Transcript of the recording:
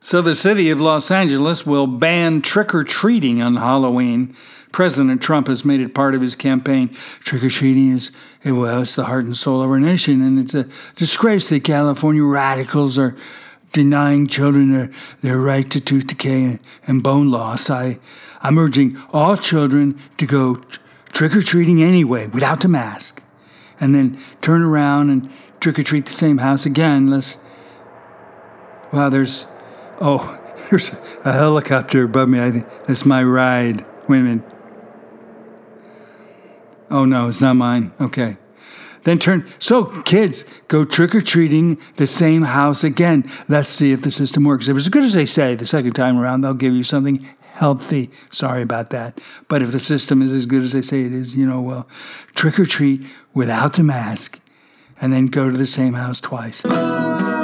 So the city of Los Angeles will ban trick-or-treating on Halloween. President Trump has made it part of his campaign. Trick-or-treating it's the heart and soul of our nation, and it's a disgrace that California radicals are denying children their right to tooth decay and bone loss. I'm urging all children to go trick-or-treating anyway, without the mask, and then turn around and trick-or-treat the same house again. There's a helicopter above me. I think that's my ride. Wait a minute. Oh, no, it's not mine. Okay. So kids, go trick-or-treating the same house again. Let's see if the system works. If it's as good as they say the second time around, they'll give you something healthy. Sorry about that. But if the system is as good as they say it is, trick-or-treat without the mask and then go to the same house twice.